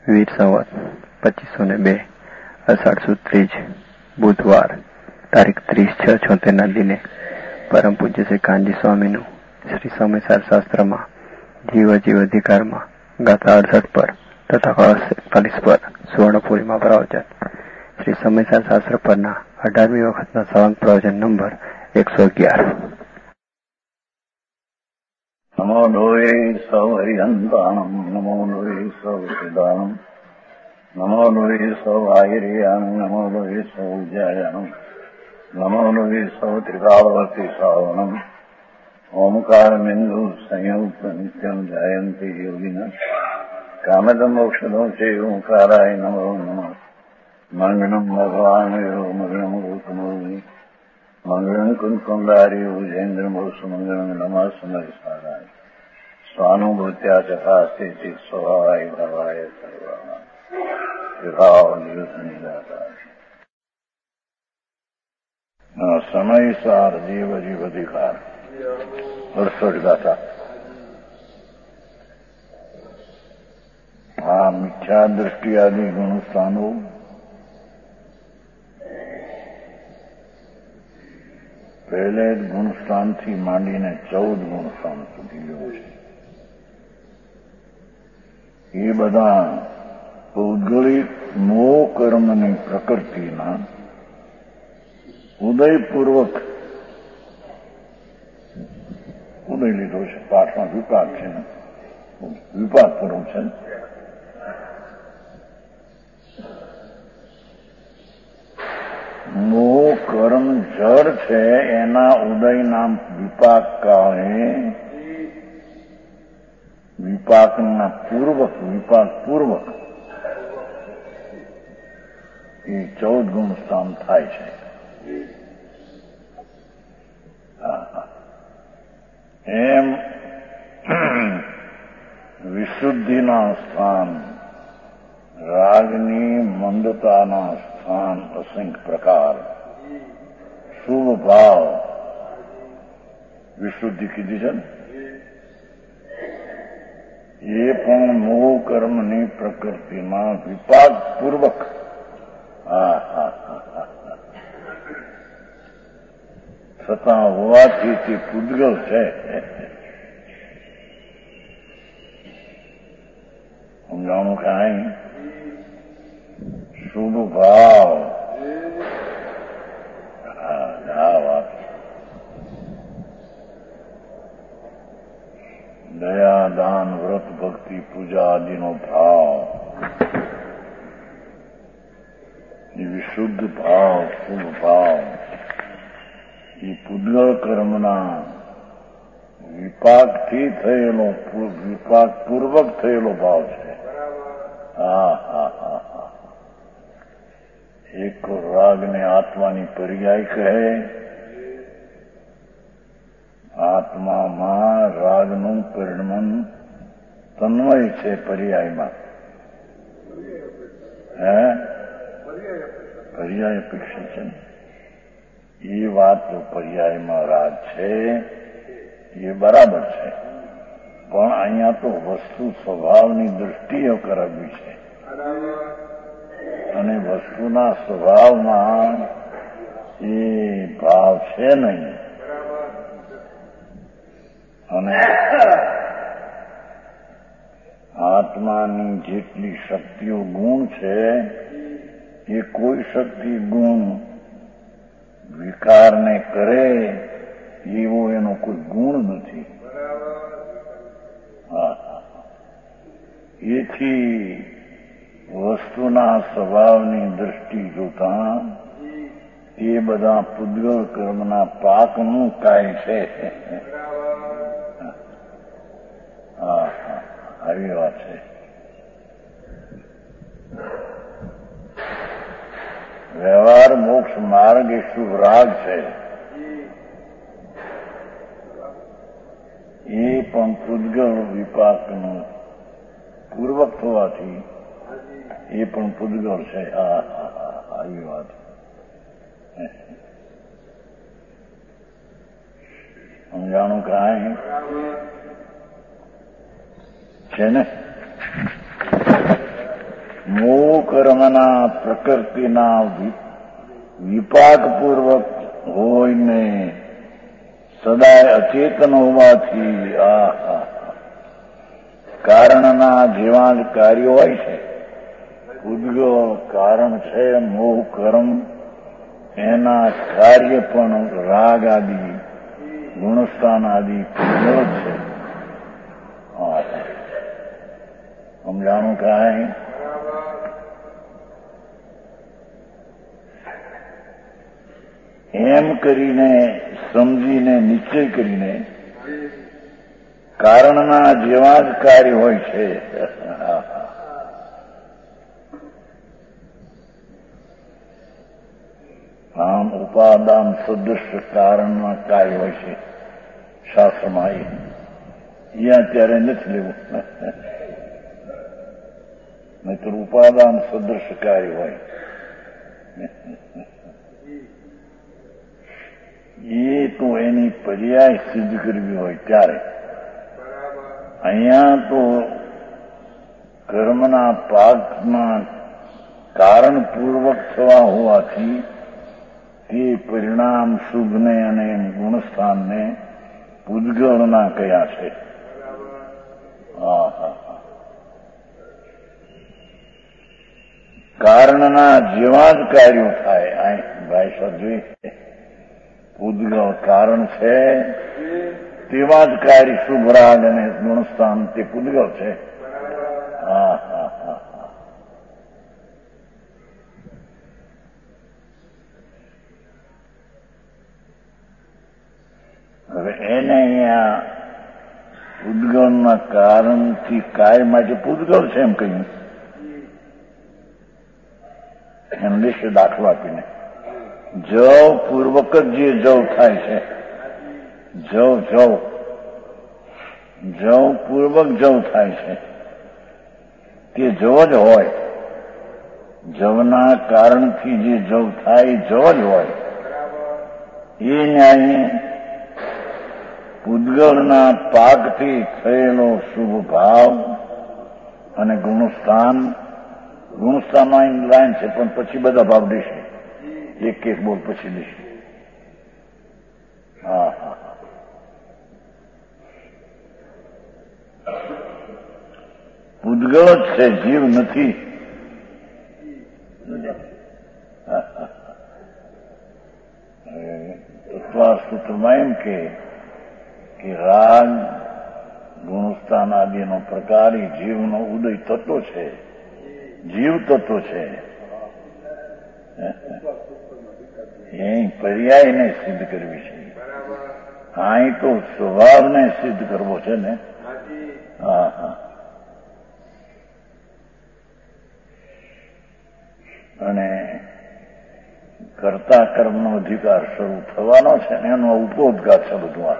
વીર સંવત 2502 અષાઢ સુદ ત્રીજ બુધવાર તારીખ 30/6/76 દિને પરમ પૂજ્ય શ્રી કાનજી સ્વામીનું શ્રી સમયસાર શાસ્ત્રમાં જીવ અધિકારમાં ગાથા 68 પર તથા 41 પર સુવર્ણપુરીમાં પ્રવચન શ્રી સમયસાર શાસ્ત્ર પરના 18મી વખતના સવાંગ પ્રવચન નંબર 111. નમો લોહે સૌ હરિહંતાણમ નમો લોહે સૌ સિદ્ધાણમ નમો લોહે સૌ આયર્યાણમ નમો લોહે સૌ જયાણમ નમો લોહે સૌ ત્રિકાળવર્તી શ્રાવણમ ઓમકાર બિંદુ સંયુક્ત નિત્યમ જયંતી યોગિના કામદમ મોક્ષદો છે ઓંકારાય નમો નમઃ મંગળમ ભગવાન મંગળમ ગૌતમોની મંગળમ કુંકુંડારી ઉજેન્દ્રમ સુમંગળમ નમઃ સમયસારાય સ્વાનુભૂત્યા ચકાસ્તે ચિત સ્વભાવાય ભવાય સર્વા વિભાવ નિયુદ્ધ સમયસાર જીવ અધિકાર 68 ગાથા. આ મિથ્યા દૃષ્ટિ આદિ ગુણ સ્થાનો પહેલે જ ગુણસ્થાનથી માંડીને 14 ગુણસ્થાન સુધી લેવું છે. એ બધા ભૌગોલિક મોહ કર્મની પ્રકૃતિના ઉદયપૂર્વક ઉદય લીધો છે. પાઠમાં વિપાક છે, વિપાકપૂર્વક છે. મોહ કર્મ જળ છે, એના ઉદયના વિપાક કાળે વિપાકના પૂર્વક એ 14 ગુણ સ્થાન થાય છે. એમ વિશુદ્ધિના સ્થાન, રાગની મંદતાના સ્થાન અસંખ્ય પ્રકાર, શુભ ભાવ વિશુદ્ધિ કીધી છે ને, એ પણ મોહ કર્મની પ્રકૃતિમાં વિપાક પૂર્વક છતાં હોવાથી તે પૂદગલ છે. સમજાણું કાંઈ શુભ ભાવ વાત દયા દાન વ્રત ભક્તિ પૂજા આદિનો ભાવ એ વિશુદ્ધ ભાવ શુભ ભાવ એ પૂદગલ કર્મના વિપાકથી થયેલો વિપાક પૂર્વક થયેલો ભાવ છે. એક રાગને આત્માની પર્યાય કહે. આત્મામાં રાગનું પરિણમન તન્મય છે પર્યાયમાં. પર્યાય અપેક્ષા છે ને એ વાત પર્યાયમાં રાગ છે એ બરાબર છે, પણ અહીંયા તો વસ્તુ સ્વભાવની દૃષ્ટિએ કરાવવી છે અને વસ્તુના સ્વભાવમાં એ ભાવ છે નહીં. અને આત્માની જેટલી શક્તિઓ ગુણ છે એ કોઈ શક્તિ ગુણ વિકારને કરે એવો એનો કોઈ ગુણ નથી. એથી વસ્તુના સ્વભાવની દૃષ્ટિ જોતા એ બધા પૂદગલ કર્મના પાકનું કાય છે. આવી વાત છે. વ્યવહાર મોક્ષ માર્ગ એ શુભ રાગ છે. એ પણ પૂદગલ વિપાકનું પૂર્વક થવાથી એ પણ પૂદગલ છે. આવી વાત સમજાણું કાંઈ છે ને. મોહ કર્મના પ્રકૃતિના વિપાકપૂર્વક હોઈને સદાય અચેતન હોવાથી કારણના જેવા જ કાર્યો હોય છે. ઉદ્ગલ કારણ છે મોહ કર્મ, એના કાર્ય પણ રાગ આદિ ગુણસ્થાન આદિ પૂર્વ છે. સમજાણું કાંઈ? એમ કરીને સમજીને નિશ્ચય કરીને કારણના જેવા જ કાર્ય હોય છે. આમ ઉપાદાન સદૃશ કારણના કાર્ય હોય છે શાસ્ત્રમાં. એ અત્યારે નથી લેવું, નહીતર ઉપાદાન સદૃશ કાર્ય હોય. એ તો એની પર્યાય સિદ્ધ કરવી હોય ત્યારે. અહીંયા તો કર્મના પાકના કારણપૂર્વક થવા હોવાથી તે પરિણામ શુભને અને ગુણસ્થાનને પૂદગળના કયા છે. કારણના જેવા જ કાર્યો થાય. ભાઈ સાધુ, પૂદગળ કારણ છે તેવા જ કાર્ય શુભ રાગ અને ગુણસ્થાન તે પૂદગળ છે. હવે એને અહીંયા પૂદગળના કારણથી કાર્ય માટે પૂદગળ છે એમ કહ્યું. એમ લેશે દાખલો આપીને. જવ પૂર્વક જ જે જવ થાય છે, જવ પૂર્વક જવ થાય છે તે જવ જ હોય. જવના કારણથી જે જવ થાય જવ જ હોય. એ ન્યાય પૂદગળના પાકથી થયેલો શુભ ભાવ અને ગુણસ્થાનમાં લાઈન છે, પણ પછી બધા ભાવ દેશે. એક એક બોલ પછી દેશે. પૂદગળ જ છે, જીવ નથી. તત્વાર સૂત્રમાં એમ કે રાગ ગુણસ્થાન આદિનો પ્રકાર એ જીવનો ઉદય તત્વ છે, જીવ તત્વ છે. એ પર્યાયને સિદ્ધ કરવી છે. અહીં તો સ્વભાવને સિદ્ધ કરવો છે ને. અને કર્તા કર્મનો અધિકાર શરૂ થવાનો છે ને એનો ઉપોદગાર છે બધું.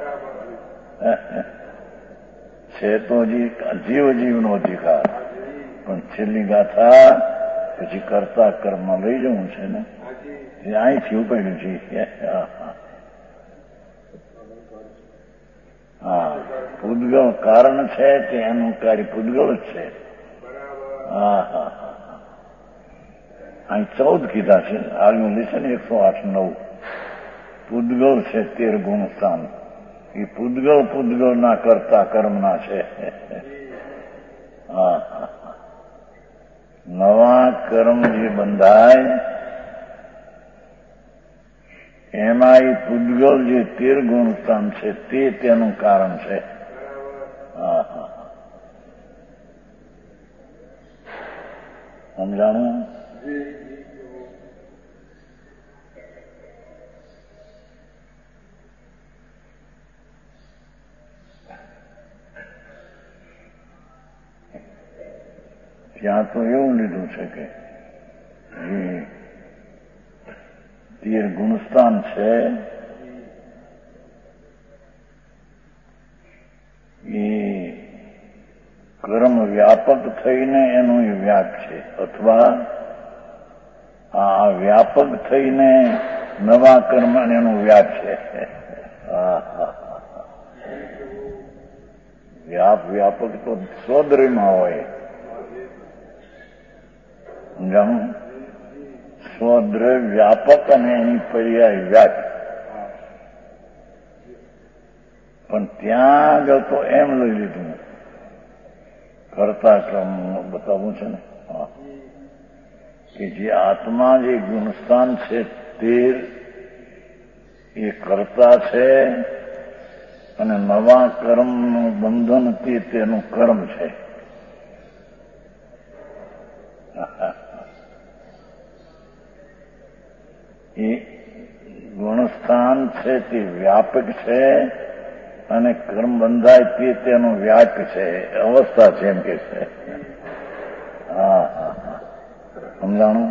છે તો જીવનો અધિકાર, પણ છેલ્લી ગાથા પછી કર્તા કર્મ લઈ જવું છે ને, એ અહીંથી ઉપાડ્યું છે. પૂદગળ કારણ છે કે એનું કાર્ય પૂદગળ જ છે. અહીં 14 કીધા છે. આગળ લેશે ને 108-9 પૂદગળ છે 13 ગુણસ્થાન. એ પૂદગળના કરતા કર્મના છે. નવા કર્મ જે બંધાય એમાં એ પૂદગળ જે 13 ગુણસ્થાન છે તે તેનું કારણ છે. સમજાણું? ત્યાં તો એવું લીધું છે કે જે 13 ગુણસ્થાન છે એ કર્મ વ્યાપક થઈને એનું વ્યાપ છે, અથવા આ વ્યાપક થઈને નવા કર્મ એનું વ્યાપ છે. વ્યાપક તો સ્વદ્રયમાં હોય. સમજાણું? સ્વદ્રવ્ય વ્યાપક અને એની પર્યાય વ્યાપ. પણ ત્યાં આગળ તો એમ લઈ લીધું કરતા ક્રમ બતાવવું છે ને, કે જે આત્મા જે ગુણસ્થાન છે 13 એ કરતા છે અને નવા કર્મનું બંધન તેનું કર્મ છે. એ ગુણસ્થાન છે તે વ્યાપક છે અને કર્મ બંધાય તેનું વ્યાપ છે, અવસ્થા છે એમ કે છે. હા હા હા, સમજાણું?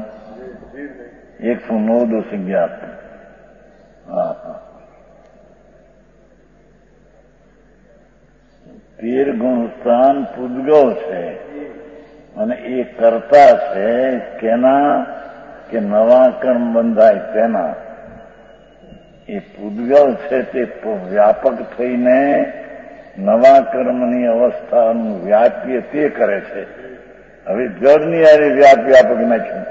109 દોષ જ્ઞાત. હા હા, 13 ગુણસ્થાન પૂદગલ છે અને એ કરતા છે કેના? કે નવા કર્મ બંધાય તેના. એ પૂદગલ છે તે વ્યાપક થઈને નવા કર્મની અવસ્થાનું વ્યાપ્ય તે કરે છે. હવે જળની હારે વ્યાપક નાખ્યું.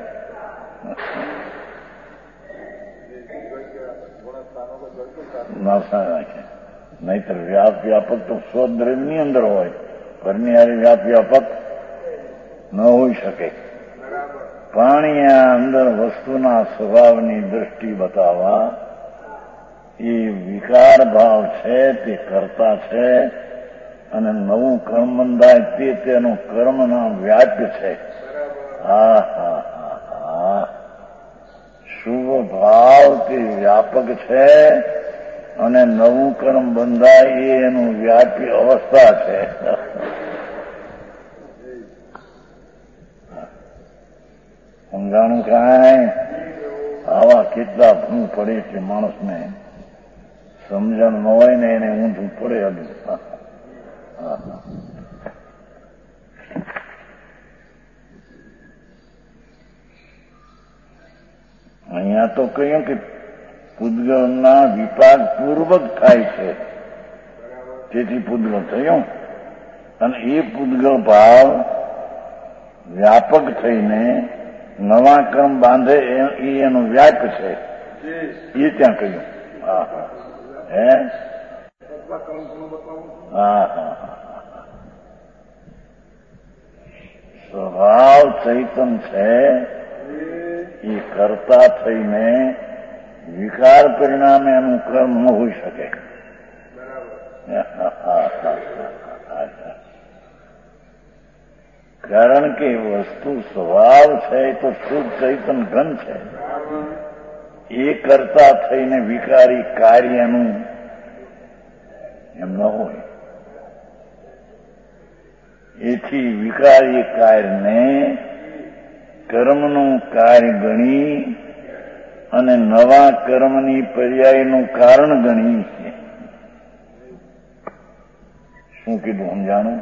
નાસા નાખે. નહીતર વ્યાપક તો સ્વદ્રવ્યની અંદર હોય, ઘરની હારે વ્યાપક ન હોઈ શકે. પાણી અંદર વસ્તુના સ્વભાવની દ્રષ્ટિ બતાવવા એ વિકાર ભાવ છે તે કરતા છે અને નવું કર્મ બંધાય તેનું કર્મના વ્યાપ્ય છે. હા હા હા હા, શુભ ભાવ તે વ્યાપક છે અને નવું કર્મ બંધાય એ એનું વ્યાપી અવસ્થા છે. સમજાણું? કાંઈ આવા કેટલા ભૂ પડે છે માણસને, સમજણ ન હોય ને એને ઊંધું પડે. અહીંયા તો કહ્યું કે પૂદગલના વિપાક પૂર્વક થાય છે, તેથી પૂદગલ થયું. અને એ પૂદગલ ભાવ વ્યાપક થઈને નવા કર્મ બાંધે એ એનું વ્યાપ છે. એ ત્યાં કહ્યું. હા હા, હે હા હા, સ્વભાવ ચૈતન છે એ કરતા થઈને વિકાર પરિણામે એનું કર્મ ન હોઈ શકે. કારણ કે વસ્તુ સ્વભાવ છે એ તો શુદ્ધ ચૈતન ઘન છે. એ કરતા થઈને વિકારી કાર્યનું એમ ન હોય. એથી વિકારી કાર્યને કર્મનું કાર્ય ગણી અને નવા કર્મની પર્યાયનું કારણ ગણી. શું કીધું સમજાણું?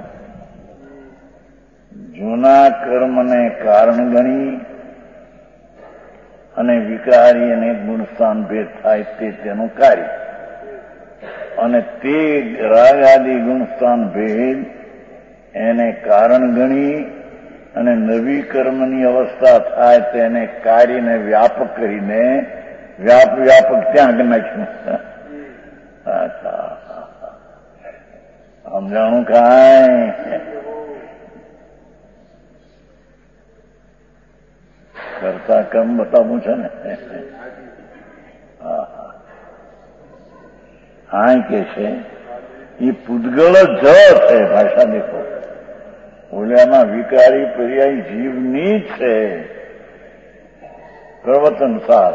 જૂના કર્મને કારણ ગણી અને વિકારી અને ગુણસ્થાન ભેદ થાય તેનું કાર્ય, અને તે રાગ આદિ ગુણસ્થાન ભેદ એને કારણ ગણી અને નવી કર્મની અવસ્થા થાય તેને કાર્યને વ્યાપક કરીને વ્યાપક ત્યાં નાખ્યું. સમજાણું? કાંઈ કરતા કર્મ બતાવવું છે ને. હા કે છે એ પૂદગલ જ છે. ભાષા દેખો, ઓલિયામાં વિકારી પર્યાય જીવની જ છે. પ્રવચન સાર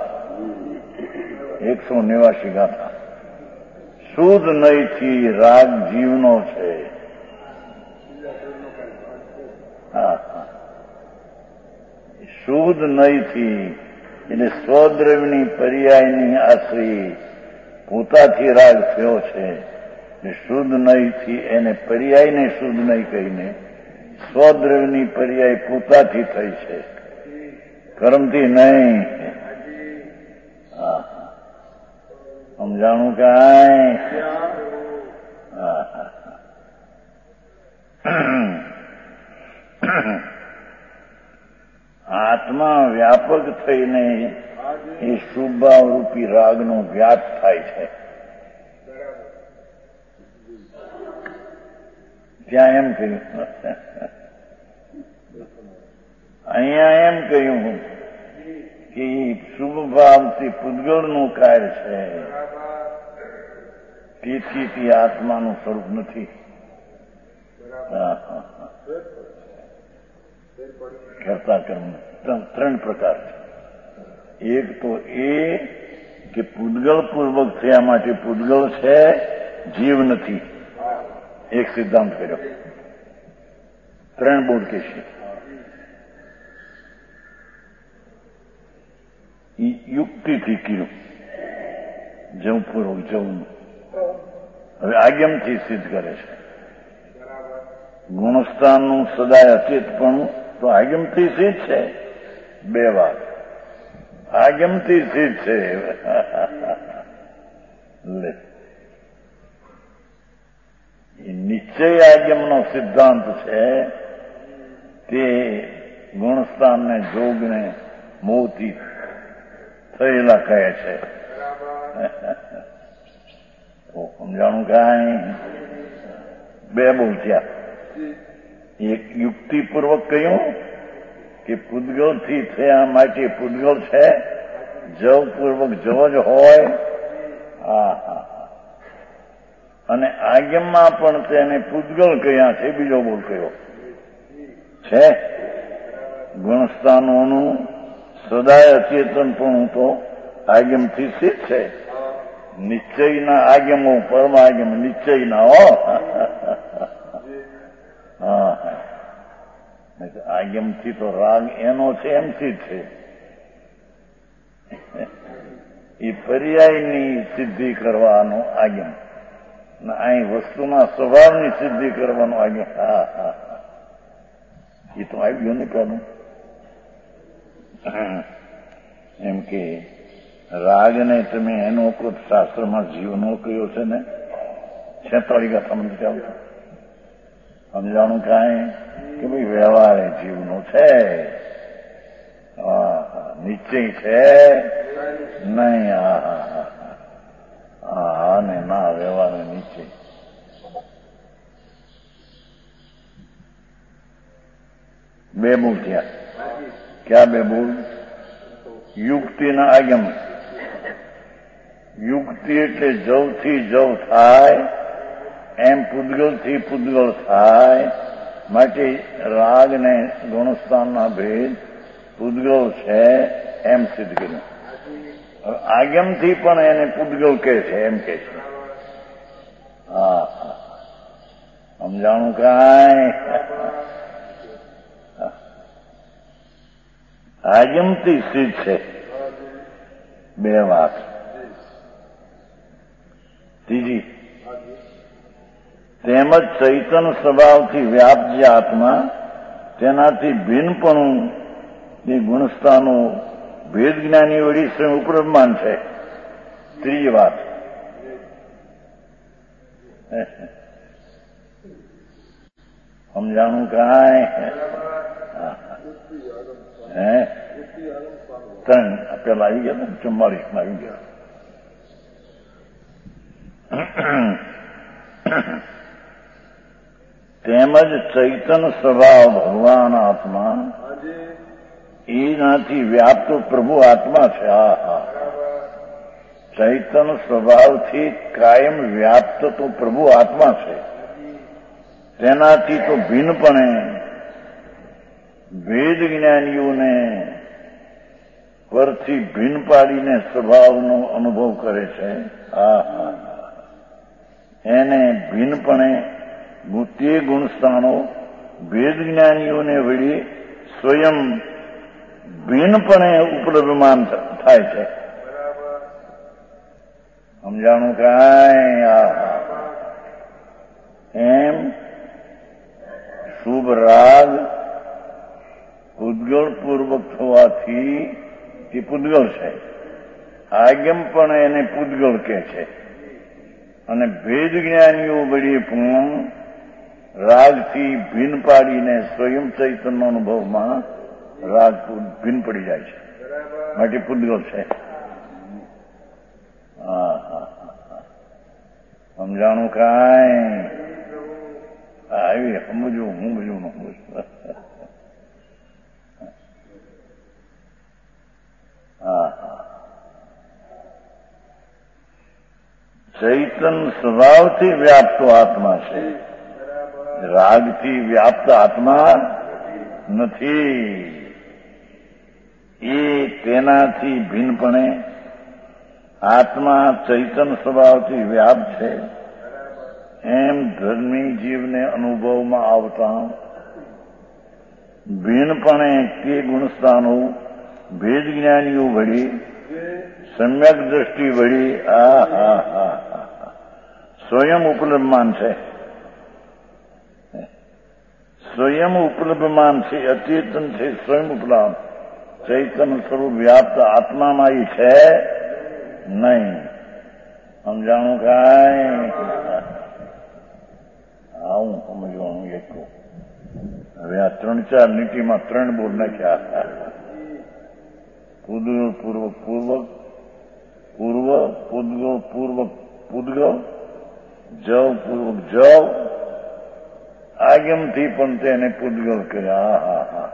189 ગાથા. શુદ્ધ નહીંથી રાગ જીવનો છે. હા, શુદ્ધ નહીંથી એટલે સ્વદ્રવ્યની પર્યાયની આશ્રી પોતાથી રાગ થયો છે. શુદ્ધ નહીંથી એને પર્યાયને શુદ્ધ નહીં કહીને સ્વદ્રવ્યની પર્યાય પોતાથી થઈ છે, કર્મથી નહીં. સમજાણું? કાંઈ આત્મા વ્યાપક થઈને એ શુભભાવરૂપી રાગનો વ્યાપ થાય છે. ત્યાં એમ કહ્યું, અહીંયા એમ કહ્યું કે શુભભાવથી પૂતગળનું કાર્ય છે, તેથી તે આત્માનું સ્વરૂપ નથી. કરતા કર્મ ત્રણ પ્રકાર છે. એક તો એ કે પૂતગળ પૂર્વક થયા માટે પૂતગળ છે, જીવ નથી. એક સિદ્ધાંત કર્યો. ત્રણ બોર્ડ કે છે. યુક્તિથી કર્યું, જવું પૂર્વક જવું. હવે આગમથી સિદ્ધ કરે છે. ગુણસ્થાનનું સદાય અચેતપણું તો આગમથી સિદ્ધ છે. બે વાત આગમથી સિદ્ધ છે. નિશ્ચય આગમનો સિદ્ધાંત છે તે ગુણસ્થાનને જોગને મોહથી થયેલા કહે છે. સમજાણું કાંઈ? બે બોલત્યા. એક યુક્તિપૂર્વક કહ્યું કે પૂતગળથી થયા માટે પૂતગળ છે, જવપૂર્વક જવ જ હોય. અને આગમમાં પણ તેને પૂતગળ કહ્યા છે. બીજો બોલ કયો છે? ગુણસ્થાનોનું સદાય અચેતનપણું તો આગમથી સિદ્ધ છે. નિશ્ચયના આગમો પરમાગમ નિશ્ચયના હો. આગમથી તો રાગ એનો છે એમ સિદ્ધ છે. એ પર્યાયની સિદ્ધિ કરવાનો આગમ, અહીં વસ્તુના સ્વભાવની સિદ્ધિ કરવાનો આગમ. એ તો આવ્યું ને કહું એમ કે રાગને તમે એનો કૃત શાસ્ત્રમાં જીવનો કયો છે ને, 46 ગાથા મને ચાલુ સમજાણું કાંઈ કે ભાઈ વ્યવહાર એ જીવનો છે, નિશ્ચય છે નહીં. ને ના વ્યવહાર નિશ્ચય. બે બોલ થયા. ક્યાં બે બોલ? યુક્તિના આગમ. યુક્તિ એટલે જવથી જવ થાય એમ પૂતગળથી પૂતગળ થાય માટે રાગને ગુણસ્થાનના ભેદ પૂતગળ છે એમ સિદ્ધ કર્યું. આગમથી પણ એને પૂતગળ કહે છે એમ કે છે. સમજાણું કાંઈ? આગમથી સિદ્ધ છે. બે વાત. ત્રીજી, તેમજ ચૈતન સ્વભાવથી વ્યાપ જે આત્મા તેનાથી ભિન્નપણું એ ગુણસ્થાનો ભેદ જ્ઞાની વળી સ્વયં ઉપરમાન છે. ત્રીજી વાત. સમજાણું કાંઈ? ત્રણ પેલા આવી ગયા ને 44 આવી ગયા. તેમજ ચૈતન સ્વભાવ ભગવાન આત્મા એનાથી વ્યાપ્ત પ્રભુ આત્મા છે. ચૈતન સ્વભાવથી કાયમ વ્યાપ્ત તો પ્રભુ આત્મા છે. તેનાથી તો ભિન્નપણે વેદ જ્ઞાનીઓને પરથી ભિન્ન પાડીને સ્વભાવનો અનુભવ કરે છે. એને ભિન્નપણે તે ગુણસ્થાનો વેદ જ્ઞાનીઓને વળી સ્વયં ભિન્નપણે ઉપલબ્ધમાન થાય છે. સમજાણું કાંઈ? એમ શુભ રાગ પૂતગળપૂર્વક થવાથી તે પૂતગળ છે. આગમ પણ એને પૂતગળ કહે છે. અને ભેદ જ્ઞાનીઓ વળી પણ રાગથી ભિન્ન પાડીને સ્વયં ચૈતન્ય અનુભવમાં રાગ ભીન પડી જાય છે, માટે પૂદગલ છે. હા હા સમજાણું કાંઈ આવી સમજવું, હું બધું ન સમજવું. હા ચૈતન સ્વભાવથી વ્યાપ્ત આત્મા છે, રાગથી વ્યાપ્ત આત્મા નથી. એ તેનાથી ભિન્નપણે આત્મા ચૈતન સ્વભાવથી વ્યાપ્ત છે એમ ધર્મી જીવને અનુભવમાં આવતા ભિન્નપણે તે ગુણસ્થાનો ભેદ જ્ઞાનીઓ વળી સમ્યક દ્રષ્ટિ વળી સ્વયં ઉપલબ્ધમાન છે. સ્વયં ઉપલબ્ધમાન છે, અચેતન છે, સ્વયં ઉપલબ્ધ ચૈતન સ્વરૂપ વ્યાપ્ત આત્મામાં એ છે નહીં. સમજાણું કાંઈ આવું સમજવાનું એટલું. હવે આ 3-4 લીટીમાં 3 બોલ નાખ્યા. પૂદગલ પૂર્વક પૂર્વક, પૂર્વ પૂદગલ પૂર્વક પૂદગલ, જવ પૂર્વક જવ, આગમથી પણ તેને પૂદગલ કર્યા.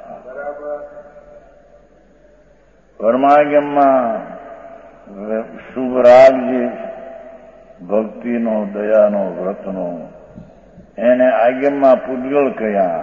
પરમાગમમાં શુભ રાગ જે ભક્તિનો, દયાનો, વ્રતનો, એને આગમમાં પૂદગલ કહ્યા.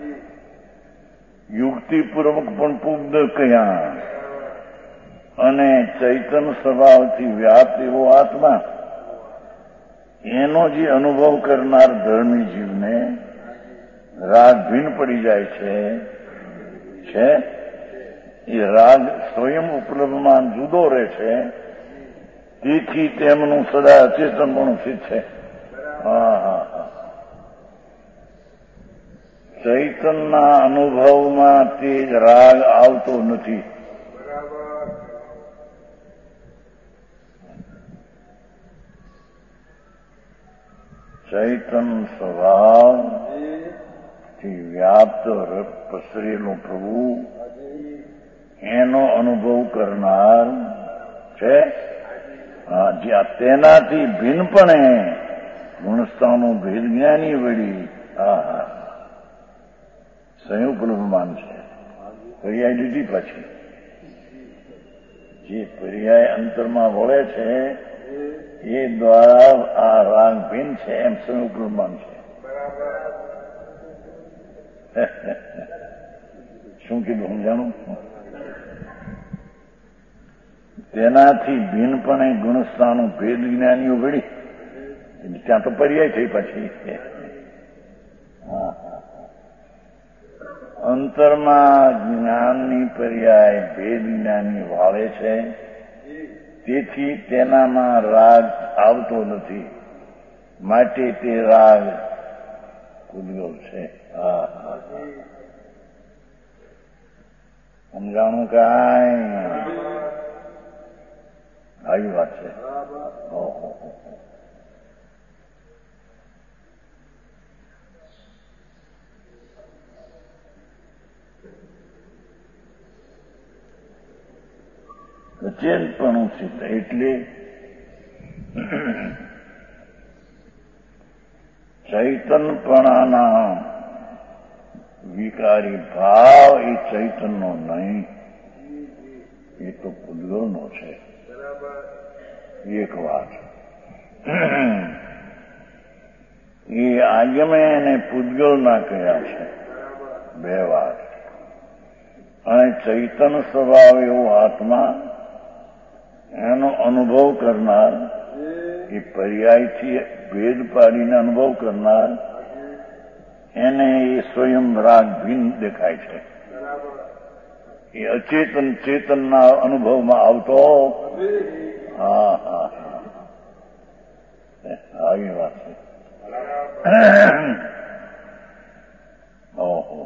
યુક્તિપૂર્વક પણ પૂદગલ કહ્યા. અને ચૈતન સ્વભાવથી વ્યાપ્ત એવો આત્મા, એનો જે અનુભવ કરનાર ધર્મી જીવને રાગ ભીન પડી જાય છે એ રાગ સ્વયં ઉપલબ્ધમાં જુદો રહે છે. તેથી તેમનું સદા અચેતનપણું સિદ્ધ છે. ચૈતનના અનુભવમાં તે રાગ આવતો નથી. ચૈતન સ્વભાવથી વ્યાપ્ત પસરેલો પ્રભુ એનો અનુભવ કરનાર છે. જ્યાં તેનાથી ભિન્નપણે ગુણસ્થાનો ભેદ જ્ઞાની વળી સંયુપલબ્ધમાન છે. પર્યાય લીધી પછી જે પર્યાય અંતરમાં વળે છે એ દ્વારા આ રાગ ભિન્ન છે એમ સંયુપલબ્ધમાન છે. શું કીધું સમજાણું? તેનાથી ભિન્નપણે ગુણસ્થાનું ભેદ જ્ઞાનીઓ વળી, ત્યાં તો પર્યાય થઈ પછી. અંતરમાં જ્ઞાનની પર્યાય ભેદ જ્ઞાની વાળે છે, તેથી તેનામાં રાગ આવતો નથી. માટે તે રાગ પૂદગલ છે. સમજાણું કાંઈ આવી વાત છે. અચેતનપણું સિદ્ધ એટલે ચૈતનપણાના વિકારી ભાવ એ ચૈતનનો નહીં, એ તો પૂદગલનો છે. એક વાત એ આગમે એને પૂદગલના કહ્યા છે. 2 વાત. અને ચૈતન સ્વભાવ એવો આત્મા એનો અનુભવ કરનાર, એ પર્યાયથી ભેદ પાડીને અનુભવ કરનાર, એને એ સ્વયં રાગ ભિન્ન દેખાય છે. એ અચેતન ચેતનના અનુભવમાં આવતો આવી વાત છે. ઓહો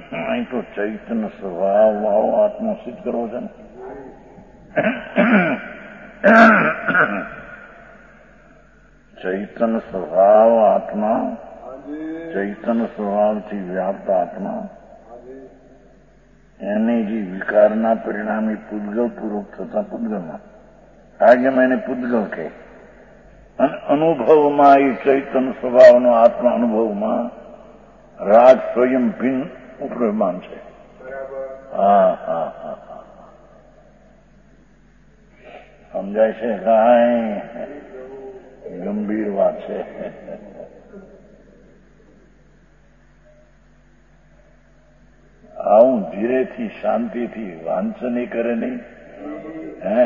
અહીં તો ચૈતન્ય સ્વભાવ વાળો આત્મા સિદ્ધ કરવો છે ને. ચૈતન્ય સ્વભાવ આત્મા, ચૈતન્ય સ્વભાવથી વ્યાપ્ત આત્મા, એને જે વિકારના પરિણામે પૂદગલ પૂર્વક થતા પૂદગલમાં આગેમાં એને પૂદગલ કહે. અને અનુભવમાં એ ચૈતન્ય સ્વભાવનો આત્મા અનુભવમાં રાગ સ્વયં ભિન્ન ઉપરમાન છે. હા હા હા હા, સમજાય છે? કાંઈ ગંભીર વાત છે. આવું ધીરેથી શાંતિથી વાંચન કરે નહીં. હે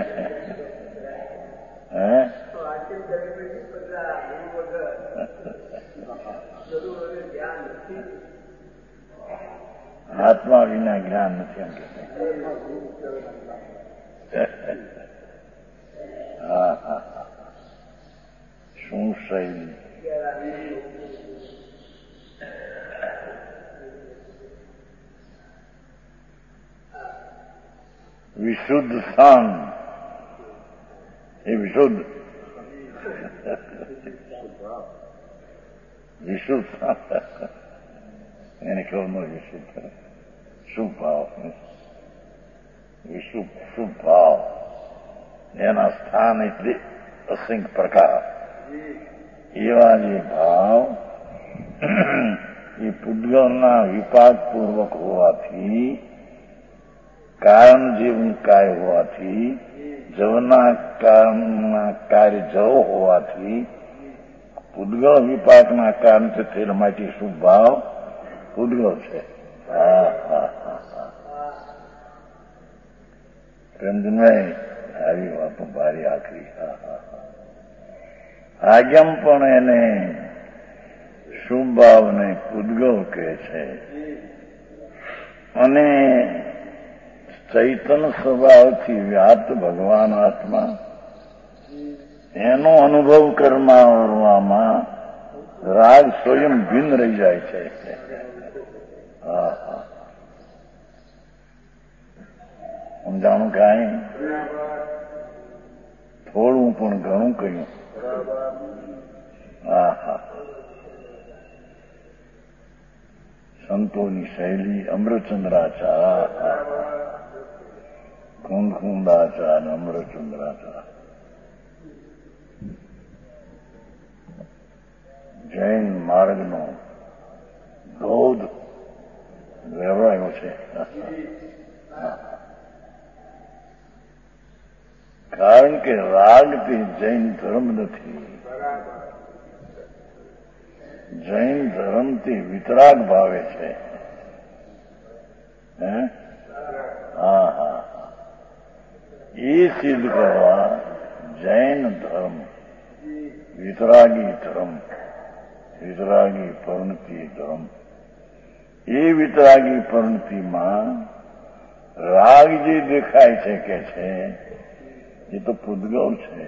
હે આત્મા વિના જ્ઞાન નથી એમ કે. હા હા, શું શૈલી! વિશુદ્ધ સ્થાન એ વિશુદ્ધ વિશુદ્ધ સ્થાન એને ખબર વિશુદ્ધ શુભ ભાવ, શુભ ભાવ એના સ્થાન એટલે અસંખ્ય પ્રકાર. એવા જે ભાવ એ પૂદગલના વિપાકપૂર્વક હોવાથી, કારણ જેવું કાય હોવાથી, જવના કારણના કાર્ય જવ હોવાથી, પૂદગલ વિપાકના કારણથી થયેલા માટે શુભ ભાવ પૂદગલ છે. હા હા હા હા, પ્રેમજનભાઈ આવી વાતો ભારી આખરી. હા હા હા, આગમ પણ એને શુભ ભાવને પૂદગલ કહે છે. અને ચૈતન્ય સ્વભાવથી વ્યાપ્ત ભગવાન આત્મા એનો અનુભવ કરવામાં રાગ સ્વયં ભિન્ન રહી જાય છે. હા હા, સમજાણું? કાંઈ થોડું પણ ઘણું કહ્યું. હા હા, સંતોની શૈલી અમૃતચંદ્રાચાર, કુંદકુંદાચાર અમૃતચંદ્રાચાર, જૈન માર્ગનો ધોધ વહેવાયો છે. કારણ કે રાગ તે જૈન ધર્મ નથી. જૈન ધર્મથી વિતરાગ ભાવે છે. હા હા, એ સિદ્ધ કરવા જૈન ધર્મ વિતરાગી ધર્મ, વિતરાગી પરિણતિ ધર્મ. એ વિતરાગી પરિણતિમાં રાગ જે દેખાય છે કે છે એ તો પૂદગલ છે.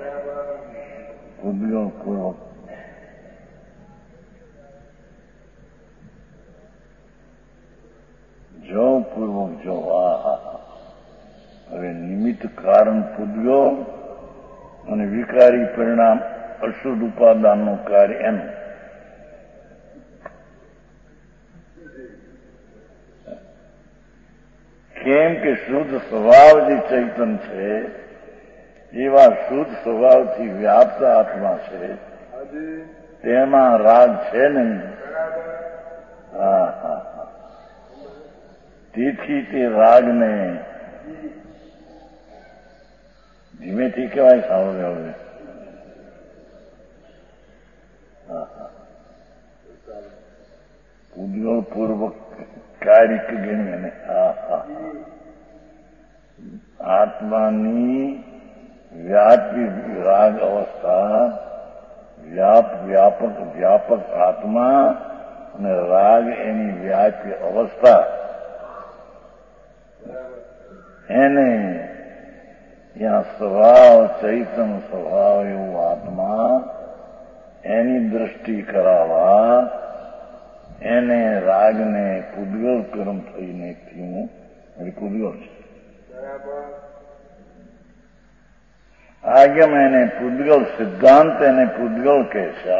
પૂદગલ પૂર્વક જો પૂર્વક જો. આ હવે નિમિત્ત કારણ પૂદગલ અને વિકારી પરિણામ અશુદ્ધ ઉપાદાનનું કાર્ય એનું. કેમ કે શુદ્ધ સ્વભાવ જે ચૈતન છે એવા શુદ્ધ સ્વભાવથી વ્યાપ્ત આત્મા છે, તેમાં રાગ છે નહીં. હા હા હા, તેથી તે રાગને ધીમેથી કહેવાય સાંભળે હવે. પૂદગલ પૂર્વક કાર્ય ગણી અને આત્માની વ્યાપી રાગ અવસ્થા, વ્યાપક આત્મા અને રાગ એની વ્યાપી અવસ્થા, એને ત્યાં સ્વભાવ ચૈતન્ય સ્વભાવ એવું આત્મા એની દ્રષ્ટિ કરાવવા એને રાગને પૂદગલ કર્મ થઈને થયું એ પૂદગલ છે. આગમ એને પૂદગલ, સિદ્ધાંત એને પૂદગલ કહે છે.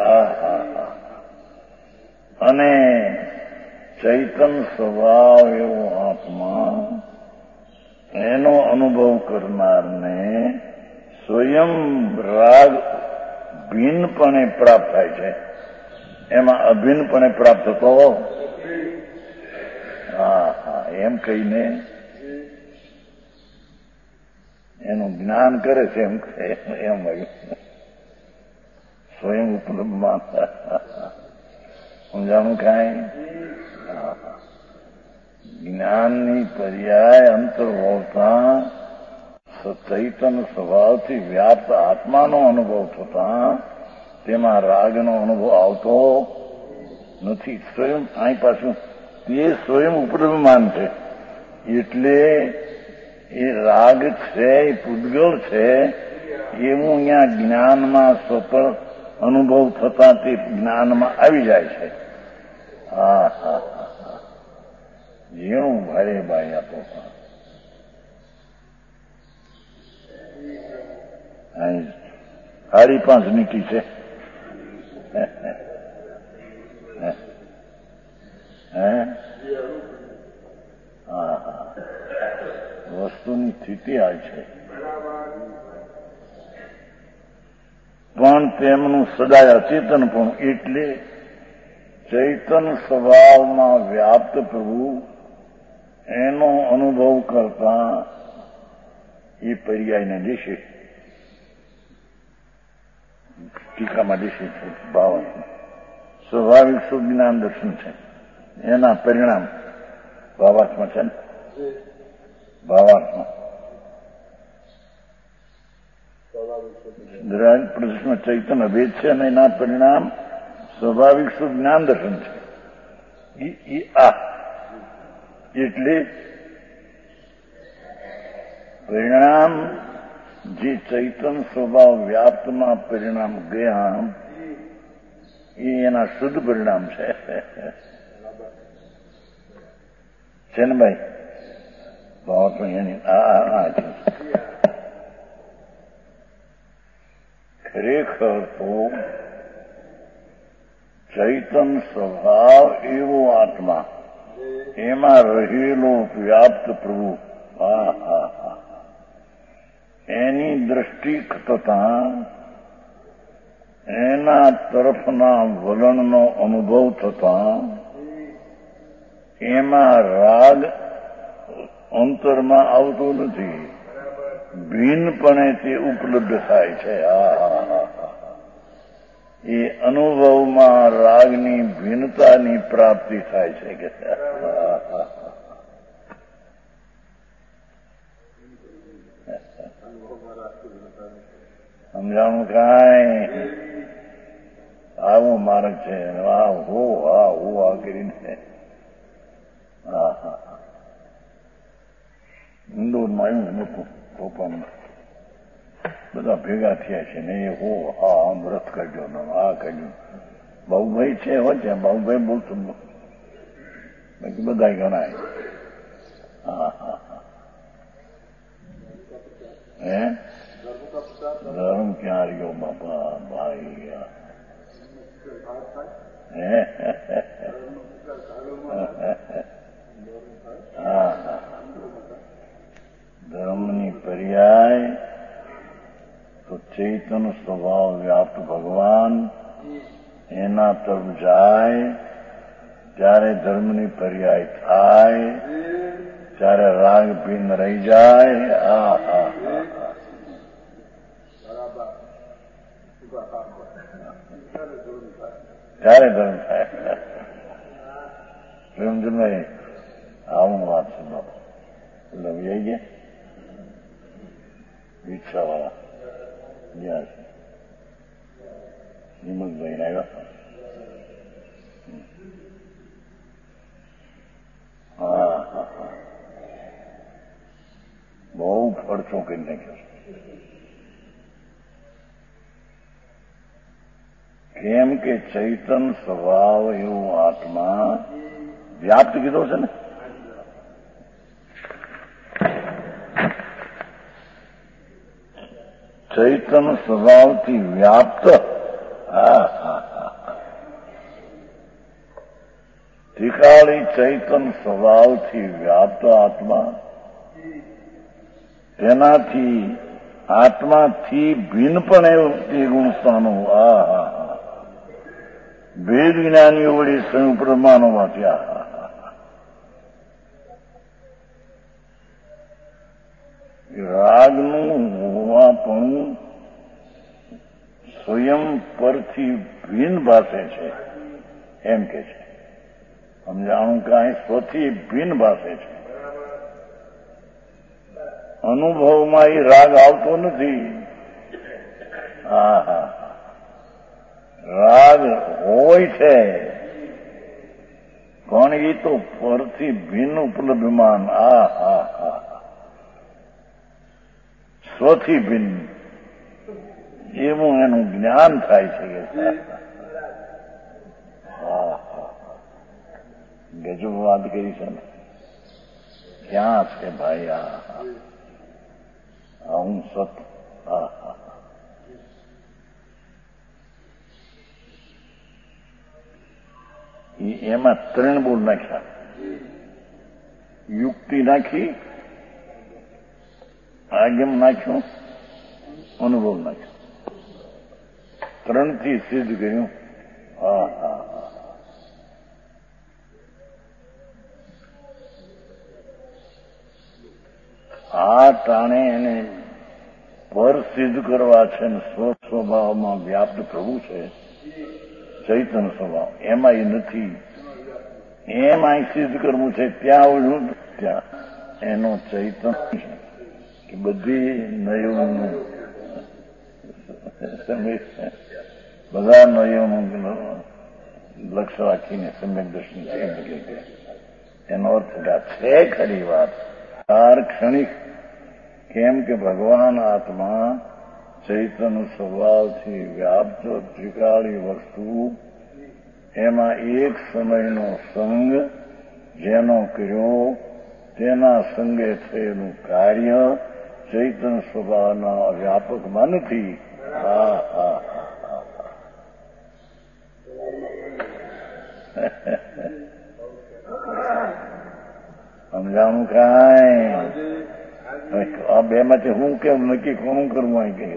અને ચૈતન સ્વભાવ એવો આત્મા એનો અનુભવ કરનારને સ્વયં રાગ ભિન્નપણે પ્રાપ્ત થાય છે. એમાં અભિન્નપણે પ્રાપ્ત થતો એમ કહીને એનું જ્ઞાન કરે છે. એમ સ્વયં ઉપલબ્ધમાં સમજાણું કાંઈ જ્ઞાનની પર્યાય અંતર હોતા ચૈતન સ્વભાવથી વ્યાપ્ત આત્માનો અનુભવ થતા તેમાં રાગનો અનુભવ આવતો નથી. સ્વયં અહીં પાછું તે સ્વયં ઉપલબ્ધમાન છે. એટલે એ રાગ છે, એ પૂદગલ છે, એવું અહીંયા જ્ઞાનમાં સ્વતઃ અનુભવ થતા તે જ્ઞાનમાં આવી જાય છે. ઝીણું ભારે બાઈ આપો. અહીં 5:30 નીકળી છે. વસ્તુની સ્થિતિ આ છે. પણ તેમનું સદાય અચેતન પણ એટલે ચૈતન સ્વભાવમાં વ્યાપ્ત પ્રભુ એનો અનુભવ કરતા એ પર્યાયને દેશે. ટીકામાં દેશે ભાવાત્મા સ્વાભાવિક શુદ્ધ જ્ઞાન દર્શન છે. એના પરિણામ ભાવાત્મા છે ને, ભાવાત્મા પ્રદેશમાં ચૈતન અભેદ છે અને એના પરિણામ સ્વાભાવિક શુદ્ધ જ્ઞાન દર્શન છે. એટલે પરિણામ જે ચૈતન સ્વભાવ વ્યાપ્તમાં પરિણામ ગયા એ એના શુદ્ધ પરિણામ છે. છે ને ભાઈ? ભાવાત્મા એની ખરેખર તો ચૈતન સ્વભાવ એવો આત્મા, એમાં રહેલો વ્યાપ્ત પ્રભુ, એની દ્રષ્ટિ થતા એના તરફના વલણનો અનુભવ થતા એમાં રાગ અંતરમાં આવતો નથી. ભિન્નપણે તે ઉપલબ્ધ થાય છે. એ અનુભવમાં રાગની ભિન્નતાની પ્રાપ્તિ થાય છે. કે સમજાણું કાંઈ? આવો માર્ગ છે. આ કરીને ઇન્દોરમાં આવ્યું નતું તોફાન, બધા ભેગા થયા છે ને એ આમ વ્રત કાઢ્યો ને આ કાઢ્યું. બાબુભાઈ છે વચ્ચે, બાબુભાઈ બોલતું બાકી બધા ગણાય. ધર્મ ક્યાં રહ્યો બાપા ભાઈ? ધર્મની પર્યાય તો ચૈતન સ્વભાવ વ્યાપ્ત ભગવાન એના તરફ જાય ત્યારે ધર્મની પર્યાય થાય, ત્યારે રાગ ભિન્ન રહી જાય. ત્યારે ધર્મ થાય. પ્રેમચંદભાઈ આવું વાત છે બાપા. એટલે આવી ગયા રિક્ષાવાળા જ્યાં છે હિંમતભાઈ આવ્યા. બહુ ખર્ચો કરી નાખ્યો. કેમ કે ચૈતન સ્વભાવ એવું આત્મા વ્યાપ્ત કીધો છે ને. ચૈતન સ્વભાવથી વ્યાપ્ત. ત્રિકાળી ચૈતન સ્વભાવથી વ્યાપ્ત આત્મા, તેનાથી આત્માથી ભિન્ન પણ એવું તે ગુણસ્થાનો. વેદ જ્ઞાનીઓ વળી સ્વયં પ્રમાણો વાંચ્યા. રાગનું હોવાપણું સ્વયં પરથી ભિન્ન ભાષે છે એમ કે છે. સમજાણું કાંઈ સ્વથી ભિન્ન ભાષે છે. અનુભવમાં એ રાગ આવતો નથી. રાગ હોય છે પણ એ તો પરથી ભિન્ન ઉપલબ્ધમાન. સ્વથી ભિન્ન એવું એનું જ્ઞાન થાય છે. ગજબ વાત કરી છે ને. ક્યાં છે ભાઈ હું સત. એમાં 3 બોલ નાખ્યા. યુક્તિ નાખી, આગમ નાખ્યું, અનુભવ નાખ્યો. 3 થી સિદ્ધ કર્યું. આ ટાણે એને પર સિદ્ધ કરવા છે ને સ્વસ્વભાવમાં વ્યાપ્ત થવું છે. ચૈતન સ્વભાવ એમાં એ નથી. એમાં સિદ્ધ કરવું છે ત્યાં ત્યાં એનો ચૈતન કે બધી નયોનું બધા નયોનું લક્ષ્ય રાખીને સમ્યક દર્શન છે. એનો અર્થ છે ખરી વાત. ક્ષણિક કેમ કે ભગવાન આત્મા ચૈતન સ્વભાવથી વ્યાપ્ત ત્રિકાળી વસ્તુ, એમાં એક સમયનો સંગ જેનો કર્યો તેના સંગે થયેલું કાર્ય ચૈતન સ્વભાવના વ્યાપકમાં નથી. સમજાણું કાંઈ? આ બે માંથી હું કેમ નક્કી કોનું કરવું અહીં કે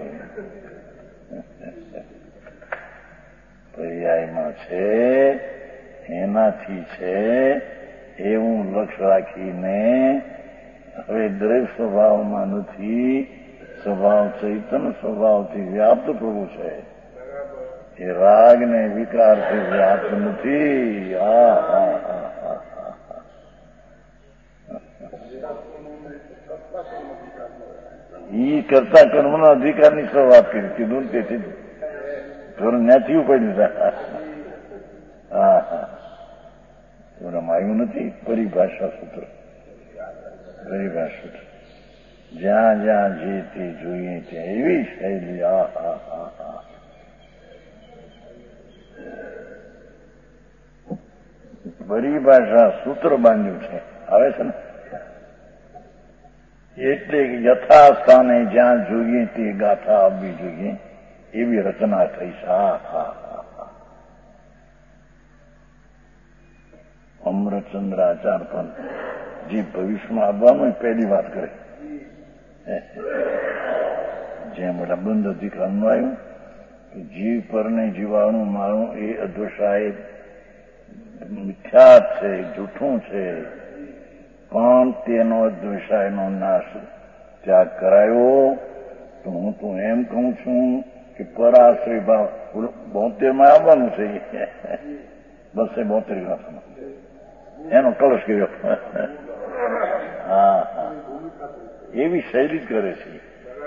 પર્યાયમાં છે એનાથી છે એવું લક્ષ્ય રાખીને હવે દરેક સ્વભાવમાં નથી. સ્વભાવ ચૈતન સ્વભાવથી વ્યાપ્ત પ્રભુ છે. એ રાગ ને વિકારથી વ્યાપ્ત નથી. ઈ કરતા કર્મના અધિકારની સૌ વાત કરી કીધું તેથી ત્યાંથી ઉપાડ્યું. રમાયું નથી. પરિભાષા સૂત્ર. પરિભાષા સૂત્ર જ્યાં જ્યાં જે તે જોઈએ ત્યાં એવી શૈલી. પરિભાષા સૂત્ર બાંધ્યું છે. આવે છે ને એટલે યથાસ્થાને જ્યાં જોઈએ તે ગાથા આવવી જોઈએ એવી રચના થઈ છે. અમરચંદ્રાચાર પણ જે ભવિષ્યમાં આવવાનું પહેલી વાત કરે. જેમ બધા બંધ અધિકારનું આવ્યું કે જીવ પરને જીવાણું મારું એ અદ્વૈસાય મિથ્યા છે, જૂઠું છે, પણ તેનો અદ્વૈસાયનો નાશ ત્યાગ કરાયો. તો હું તો એમ કહું છું કે પરાશ્રય ભાવ 72માં આવવાનું છે. બસ એ 72 વાતમાં એનો કલશ કર્યો. એવી શૈલી જ કરે છે.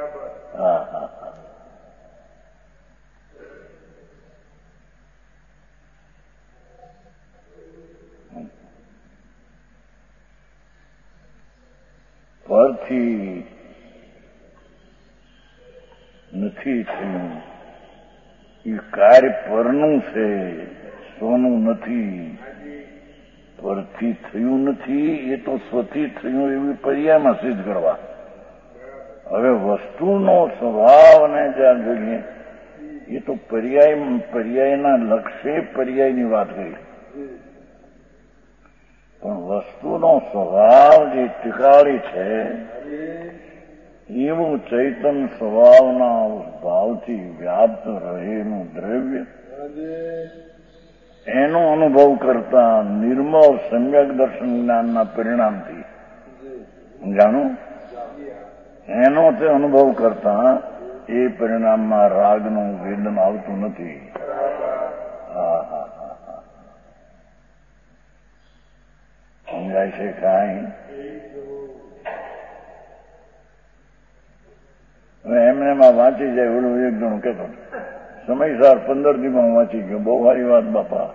પરથી નથી થયું એ કાર્ય પરનું છે, સ્વનું નથી. પરથી થયું નથી, એ તો સ્વથી થયું એવી પર્યાયમાં સિદ્ધ કરવા. હવે વસ્તુનો સ્વભાવ ને જ્યાં જોઈએ એ તો પર્યાયના લક્ષ્ય પર્યાયની વાત કરી. પણ વસ્તુનો સ્વભાવ જે ટીકાળી છે એવું ચૈતન્ય સ્વભાવના ભાવથી વ્યાપ્ત રહેલું દ્રવ્ય એનો અનુભવ કરતા નિર્મળ સમ્યક દર્શન જ્ઞાનના પરિણામથી જાણું એનો તે અનુભવ કરતા એ પરિણામમાં રાગનું વેદન આવતું નથી. સમજાય છે કાંઈ? એમને એમાં વાંચી જાય. ઓલું એક જણું કહેતો સમયસર 15 દીમાં વાંચી ગયો. બહુ સારી વાત બાપા.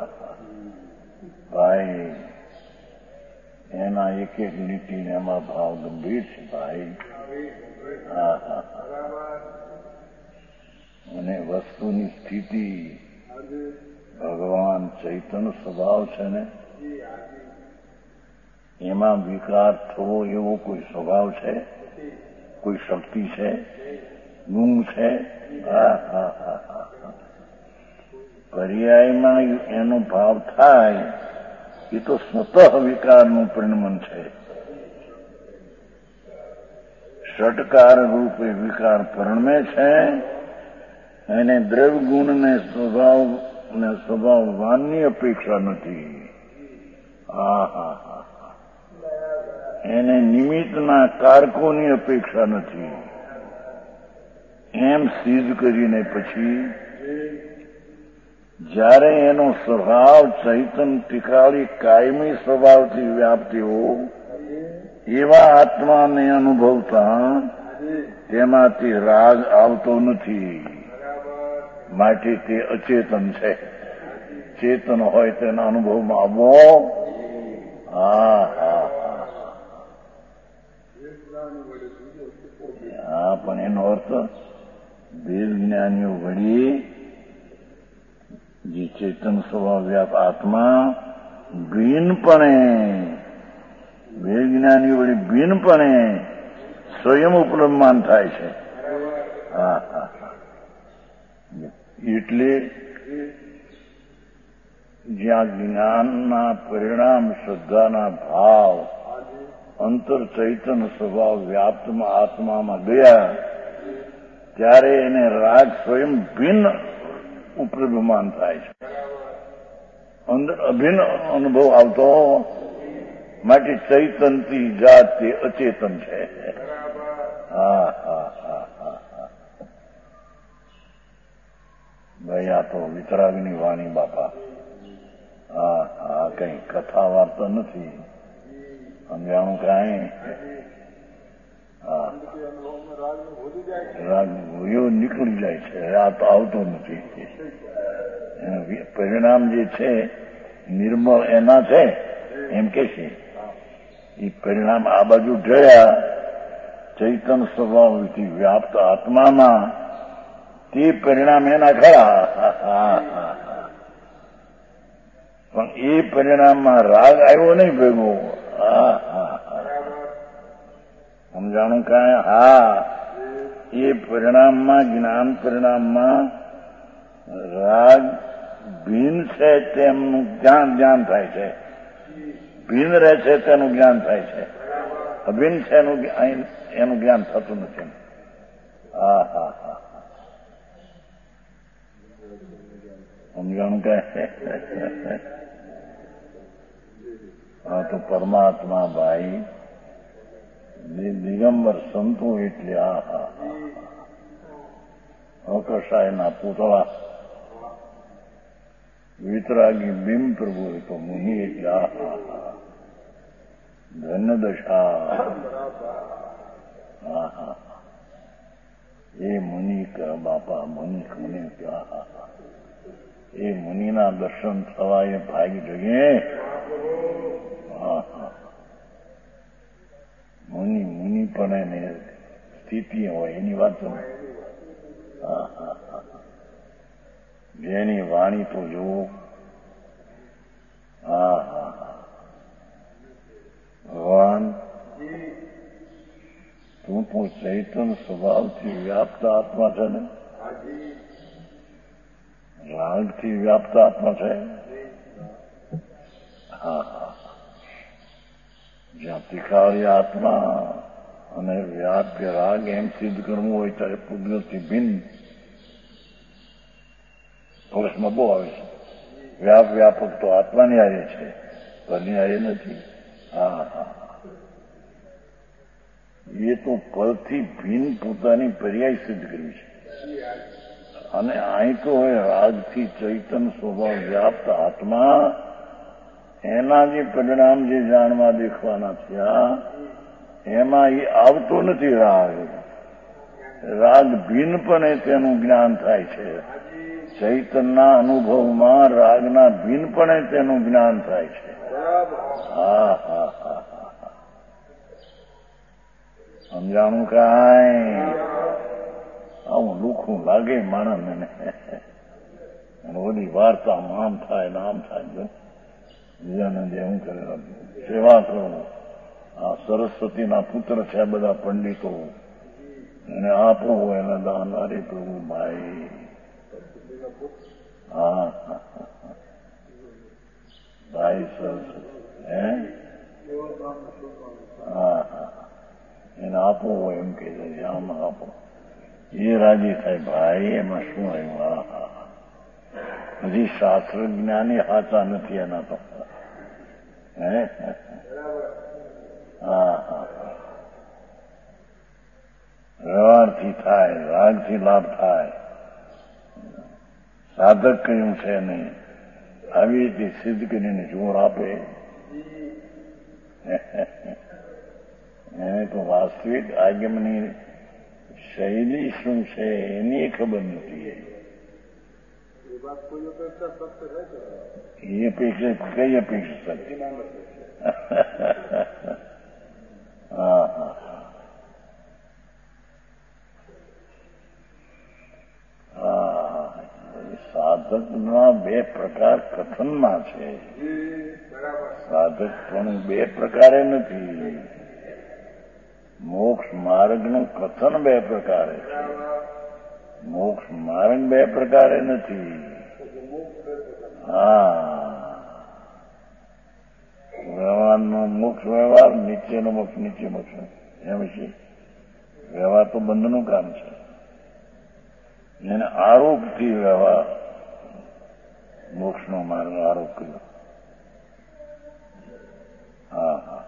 ભાઈ એના એક એક લીટીને એમાં ભાવ ગંભીર છે ભાઈ. અને વસ્તુની સ્થિતિ ભગવાન ચૈતન્ય સ્વભાવ છે ને એમાં વિકાર થવો એવો કોઈ સ્વભાવ છે, કોઈ શક્તિ છે, ગુણ છે? પર્યાયમાં એનો ભાવ થાય એ તો સ્વતઃ વિકારનું પરિણમન છે. ષટકાર રૂપે વિકાર પરિણમે છે અને દ્રવ્ય ગુણને સ્વભાવવાનની અપેક્ષા નથી. એને નિમિત્તના કારકોની અપેક્ષા નથી. એમ સિદ્ધ કરીને પછી જ્યારે એનો સ્વભાવ ચૈતન્ય ટીકાળી કાયમી સ્વભાવથી વ્યાપતી હો એવા આત્માને અનુભવતા તેમાંથી રાગ આવતો નથી. માટે તે અચેતન છે. ચેતન હોય તેના અનુભવમાં આવવો. પણ એનો અર્થ વેદ જ્ઞાનીઓ વળી જે ચેતન સ્વભાવ વ્યાપ આત્મા ભિન્નપણે વેદ જ્ઞાનીઓ વળી ભિન્નપણે સ્વયં ઉપલબ્ધમાન થાય છે. એટલે જ્યાં જ્ઞાનના પરિણામ શ્રદ્ધાના ભાવ અંતર ચૈતન્ય સ્વભાવ વ્યાપ્તમાં આત્મામાં ગયા ત્યારે એને રાગ સ્વયં ભિન્ન ઉપલબ્ધમાન થાય છે. અંદર અભિન્ન અનુભવ આવતો માટે ચૈતનથી જાત તે અચેતન છે. ભાઈ આ તો વિતરાગની વાણી બાપા. કઈ કથા વાર્તા નથી. સમજાણું કાંઈ? રાગ ભૂયો નીકળી જાય છે. આ તો આવતો નથી. પરિણામ જે છે નિર્મળ એના છે એમ કે છે. એ પરિણામ આ બાજુ ગયા ચૈતન્ય સ્વભાવથી વ્યાપ્ત આત્મામાં તે પરિણામ એના ખરા. પણ એ પરિણામમાં રાગ આવ્યો નહીં ભેગો. સમજાણું કાંઈ? એ પરિણામમાં જ્ઞાન પરિણામમાં રાગ ભિન્ન છે તેમનું જ્ઞાન થાય છે. ભિન્ન રહે છે તેનું જ્ઞાન થાય છે. અભિન્ન છે એનું જ્ઞાન થતું નથી. સમજાણું કાંઈ? તો પરમાત્મા ભાઈ દિગંબર સંતો એટલે અકશાયના પૂતળા વિતરાગી બિંબ પ્રભુ તો મુનિ એટલે ધન્ય દશા. એ મુનિ બાપા મુનિ એ મુનિના દર્શન થવા એ ભાગી જઈએ. મુનિ પણ એને સ્થિતિ હોય એની વાત જેની વાણી તો જુઓ. હા હા ભગવાન, તું તો ચૈતન સ્વભાવથી વ્યાપ્ત આત્મા છે ને, રાગથી વ્યાપ્ત આત્મા છે. હા હા, જ્યાં તિખારી આત્મા અને વ્યાપ્ય રાગ એમ સિદ્ધ કરવું હોય ત્યારે પૂજ્યથી ભિન્ન પ્રશ્ન બહુ આવે છે. વ્યાપક તો આત્માની હારે છે, પરની હારે નથી. હા હા, એ તો પદથી ભિન્ન પોતાની પર્યાય સિદ્ધ કરવી છે. અને અહીં તો હોય રાગથી ચૈતન સ્વભાવ વ્યાપ્ત આત્મા, એના જે પરિણામ જે જાણવા દેખવાના થયા એમાં એ આવતો નથી. રાગ ભિન્નપણે તેનું જ્ઞાન થાય છે. ચૈતનના અનુભવમાં રાગના ભિન્નપણે તેનું જ્ઞાન થાય છે. હા હા હા હા, સમજાણું કાંઈ? આવું લુખું લાગે માણસને. અને બધી વાર્તામાં આમ થાય ને આમ થાય. બીજાને જેવું કરે સેવા કરું. આ સરસ્વતીના પુત્ર છે બધા પંડિતો, એને આપો એને દાન. અરે પ્રભુ ભાઈ, હા ભાઈ સરસ્વતી, હે હા હા, એને આપો એમ કે છે, આમ આપો. એ રાજી થાય ભાઈ, એમાં શું આવ્યું? હા હા, હજી શાસ્ત્ર જ્ઞાની હાચા નથી એના તો. હે હા હા, વ્યવહારથી થાય, રાગથી લાભ થાય. સાધક કયું છે નહીં, આવી રીતે સિદ્ધ કરીને જોર આપે. એને તો વાસ્તવિક આગમની શૈલી શું છે એની ખબર નથી. એ અપેક્ષા કઈ અપેક્ષા સત્ય? હા હા, સાધકના બે પ્રકાર કથનમાં છે. સાધક પણ બે પ્રકારે નથી. મોક્ષ માર્ગનું કથન બે પ્રકારે છે. મોક્ષ માર્ગ બે પ્રકારે નથી. હા, વ્યવહારનો મોક્ષ વ્યવહાર, નીચેનો મોક્ષ નીચે મોક્ષ એમ છે. વ્યવહાર તો બંધનું કામ છે. એને આરોપથી વ્યવહાર, મોક્ષનો માર્ગ આરોપ કર્યો. હા હા,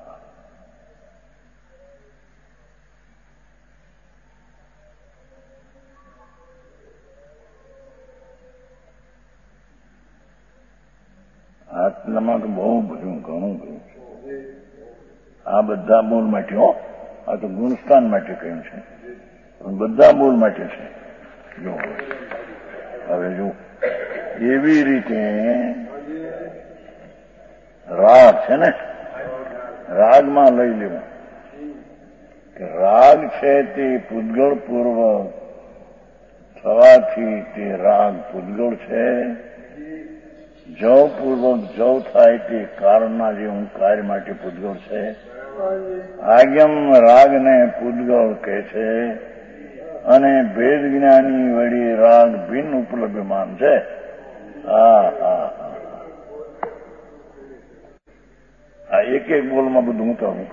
આટલામાં તો બહુ બધું ઘણું બધું છે. આ બધા મૂળ માટે હો, આ તો ગુણસ્થાન માટે કહ્યું છે, પણ બધા મૂળ માટે છે. જો હવે જો એવી રીતે રાગ છે ને, રાગમાં લઈ લેવું કે રાગ છે તે પૂતગળ પૂર્વક થવાથી તે રાગ પૂતગળ છે. જવ પૂર્વક જવ થાય તે કારણના જે હું કાર્ય માટે પૂતગળ છે. આગમ રાગને પૂતગળ કહે છે અને ભેદ જ્ઞાની વળી રાગ ભિન્ન ઉપલબ્ધમાન છે. હા હા, આ એક એક બોલમાં બધું હું કહું.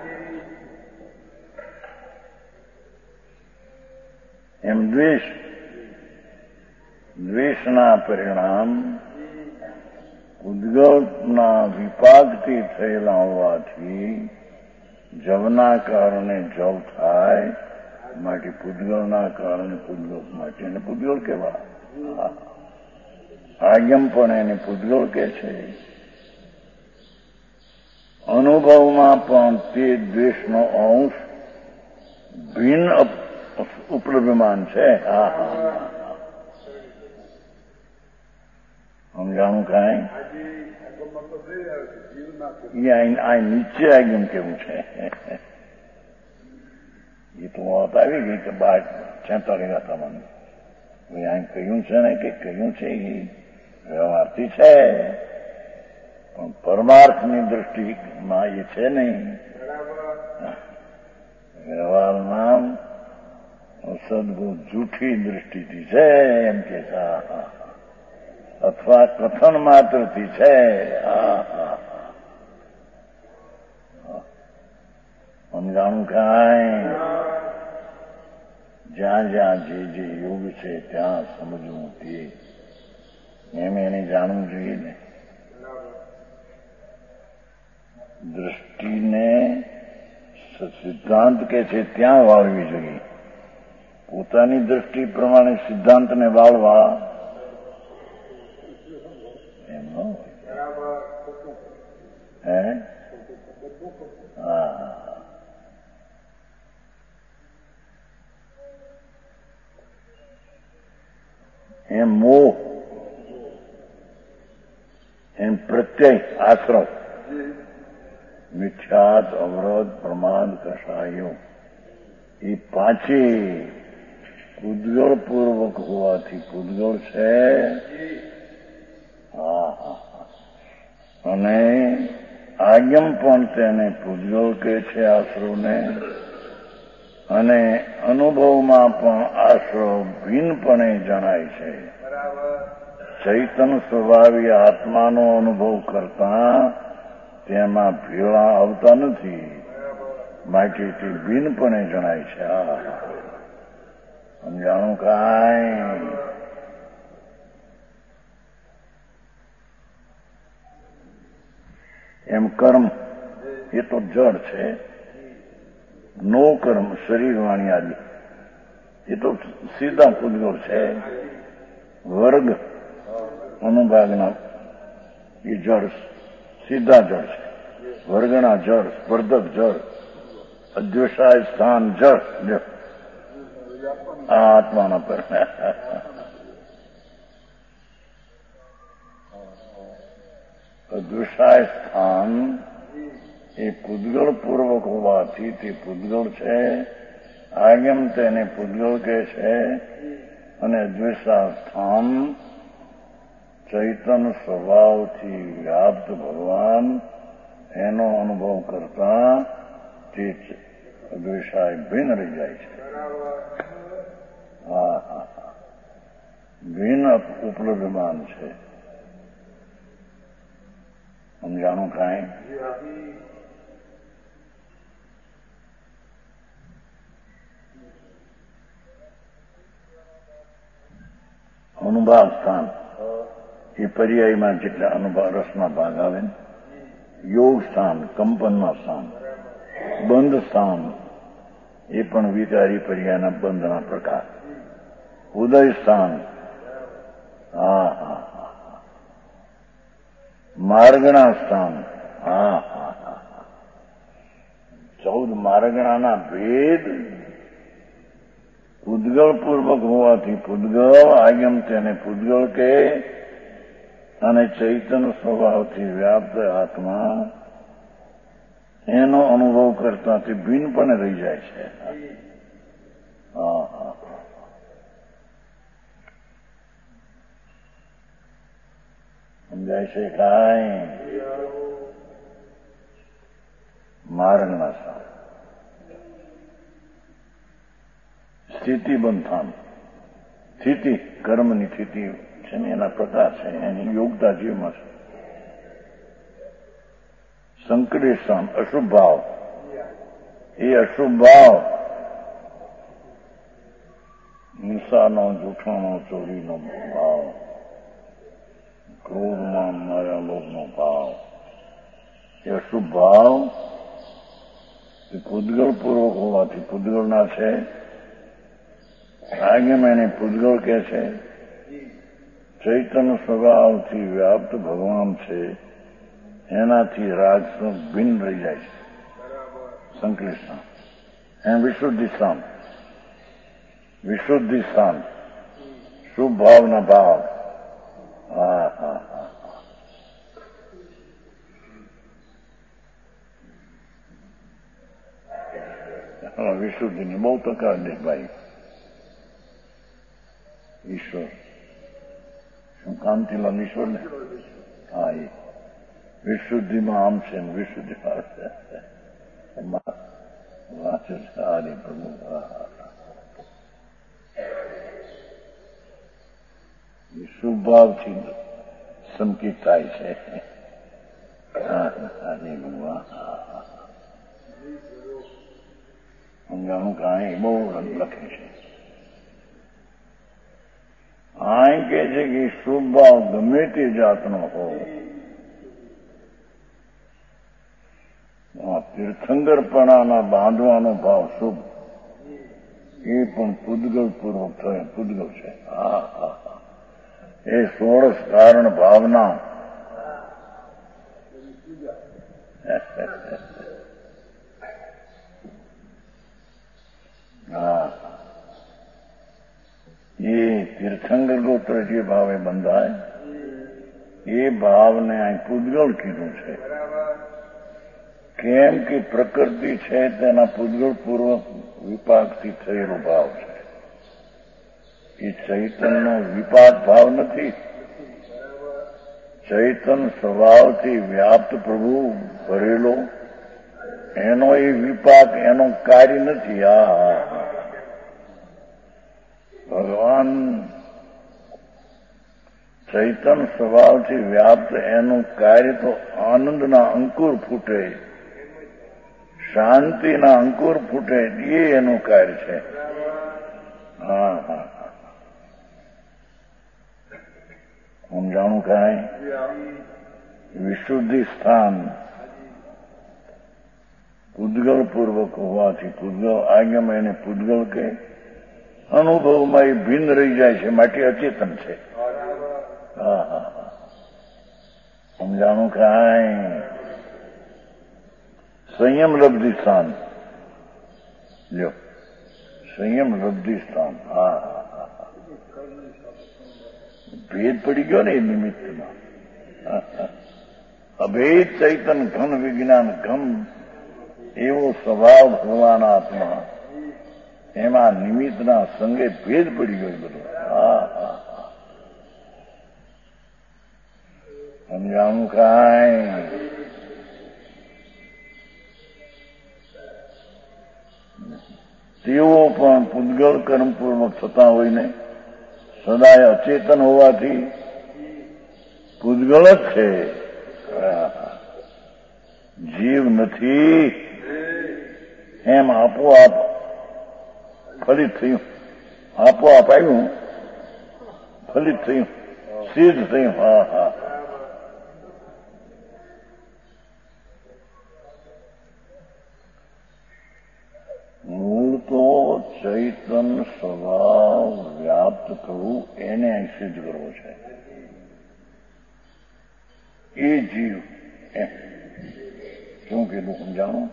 એમ દ્વેષના પરિણામ ઉદ્ગલના વિપાકથી થયેલા હોવાથી જવના કારણે જવ થાય, માટે પૂતગળના કારણે પૂતગળ માટે એને પૂતગળ કહેવાય. આગમ પણ એને પૂતગળ કહે છે. અનુભવમાં પણ તે દ્વેષનો અંશ ભિન્ન ઉપલબ્ધમાન છે. હા હા, સમજાણું કાંઈ? આ નીચે આગમ કેવું છે એ તો વાત આવી ગઈ કે 46 હતા મને. અહીં કહ્યું છે ને કે કહ્યું છે એ વ્યવહારથી છે, પણ પરમાર્થની દ્રષ્ટિમાં એ છે નહીં. વ્યવહારમાં સદગુણ જૂઠી દ્રષ્ટિથી છે એમ કે અથવા કથન માત્રથી છે. સમજાણું કાંઈ? જ્યાં જ્યાં જે જે યોગ છે ત્યાં સમજવું તે એમ એને જાણવું જોઈએ ને. દ્રષ્ટિને સિદ્ધાંત કે છે ત્યાં વાળવી જોઈએ. પોતાની દ્રષ્ટિ પ્રમાણે સિદ્ધાંતને વાળવા એમ ન હોય. હે? હા. એમ મોહ, એમ પ્રત્યય આશ્રવ, મિથ્યાત, અવરોધ, પ્રમાદ, કષાયો એ પાંચે પૂદગળ પૂર્વક હોવાથી પૂદગળ છે. અને આગમ પણ તેને પૂદગળ કહે છે આશ્રવને, અને અનુભવમાં પણ આશ્રવ ભિન્નપણે જણાય છે. ચૈતન સ્વભાવી આત્માનો અનુભવ કરતા તેમાં ભેળા આવતા નથી, માટે તે ભિન્નપણે જણાય છે. સમજાણું કાંઈ? એમ કર્મ એ તો જડ છે. નો કર્મ શરીર વાણી આદિ એ તો સીધા પૂદગળ છે. વર્ગ અનુભાગના એ જળ સીધા જળ છે. વર્ગના જળ, સ્પર્ધક જળ, અદ્વેષાય સ્થાન જળ. આ આત્માના પર અદ્વેષાય સ્થાન એ પૂદગળ પૂર્વક હોવાથી તે પૂદગળ છે. આગમ તેને પૂદગળ કહે છે. અને દ્વેષાસ્થાન ચૈતન સ્વભાવથી વ્યાપ્ત ભગવાન એનો અનુભવ કરતા તે દ્વેષાય ભિન્ન રહી જાય છે. ભિન્ન ઉપલબ્ધમાન છે. સમજાણું કાંઈ? અનુભાવ સ્થાન એ પર્યાયમાં જેટલા અનુભાવ રસના ભાગ આવે ને. યોગ સ્થાન કંપનના સ્થાન, બંધ સ્થાન એ પણ વિકારી પર્યાયના બંધના પ્રકાર. ઉદય સ્થાન માર્ગણા સ્થાન 14 માર્ગણાના ભેદ પૂદગળ પૂર્વક હોવાથી પૂદગળ આગમ તેને પૂદગળ કહે. અને ચૈતન સ્વભાવથી વ્યાપ્ત આત્મા એનો અનુભવ કરતા તે ભિન્નપણે રહી જાય છે. સમજાય છે કાંઈ? માર્ગના સ્થાન સ્થિતિ બંધાન, સ્થિતિ કર્મની સ્થિતિ છે ને એના પ્રકાર છે, એની યોગતા જીવમાં છે. સંકલેષણ અશુભ ભાવ, એ અશુભ ભાવ હિંસાનો, જૂઠાનો, ચોરીનો ભાવ, ક્રોધમાં માયા લોભનો ભાવ, એ અશુભ ભાવ એ પૂદગળ પૂર્વક હોવાથી પૂદગળના છે. આગમ એને પૂદગળ કહે છે. ચૈતન્ય સ્વભાવથી વ્યાપ્ત ભગવાન છે, એનાથી રાગ ભિન્ન રહી જાય છે. સંકલિષ્ણ એમ વિશુદ્ધિ સ્થાન, વિશુદ્ધિ સ્થાન, શુભ ભાવના ભાવ. વિશુદ્ધિની બહુ તકરાર દે ભાઈ. એ ઈશ્વર શું કાંતિલાલ ઈશ્વર ને? હા, એ વિશુદ્ધિમાં આમ છે ને વિશુદ્ધિમાં વાંચે છે. આદિ પ્રભુ શુભ ભાવથી સંકિત થાય છે. આદિ ભગવાન સમજાણું કાંઈ બહુ લખે છે. આ કે છે કે શુભ ભાવ ગમે તે જાતનો હોય, તીર્થંકરપણાના બાંધવાનો ભાવ શુભ એ પણ પૂદગલ પૂર્વક થયો. પૂદગલ છે. હા હા હા, એ 16 કારણ ભાવના હા, એ તીર્થંકર ગોત્ર જે ભાવે બંધાય એ ભાવને અહીં પૂદગલ કીધું છે. કેમ કે પ્રકૃતિ છે તેના પૂદગલ પૂર્વક વિપાકથી થયેલો ભાવ છે. એ ચૈતનનો વિપાક ભાવ નથી. ચૈતન સ્વભાવથી વ્યાપ્ત પ્રભુ ભરેલો એનો એ વિપાક એનો કાર્ય નથી. આ ભગવાન ચૈતન સ્વભાવથી વ્યાપ્ત એનું કાર્ય તો આનંદના અંકુર ફૂટે, શાંતિના અંકુર ફૂટે, એ એનું કાર્ય છે. હા હા, સમજાણું કાંઈ? વિશુદ્ધિ સ્થાન પૂદગલ પૂર્વક હોવાથી પૂદગલ આજ્ઞામાં એને પૂદગલ કે અનુભવમાં એ ભિન્ન રહી જાય છે, માટે અચેતન છે. હા હા હા, સમજાણું કાંઈ? સંયમ લબ્ધિ સ્થાન લ્યો, સંયમ લબ્ધિ સ્થાન. હા હા હા, ભેદ પડી ગયો ને એ નિમિત્તમાં. અભેદ ચૈતન ઘન વિજ્ઞાન ઘન એવો સ્વભાવ ભગવાન આત્મા, એમાં નિમિત્તના સંગે ભેદ પડી ગયો બધો. હા હા, સમજાણું કાંઈ? તેઓ પણ પૂદગલ કર્મપૂર્વક થતા હોય ને સદાય અચેતન હોવાથી પૂદગલ જ છે. જીવ નથી એમ આપોઆપ ફલિત થયું, આપોઆપ આવ્યું, ફલિત થયું, સિદ્ધ થયું. હા હા, મૂળ તો ચૈતન સ્વભાવ વ્યાપ્ત કરવું એને અહીં સિદ્ધ કરવો છે. એ જીવ શું કીધું સમજાણું?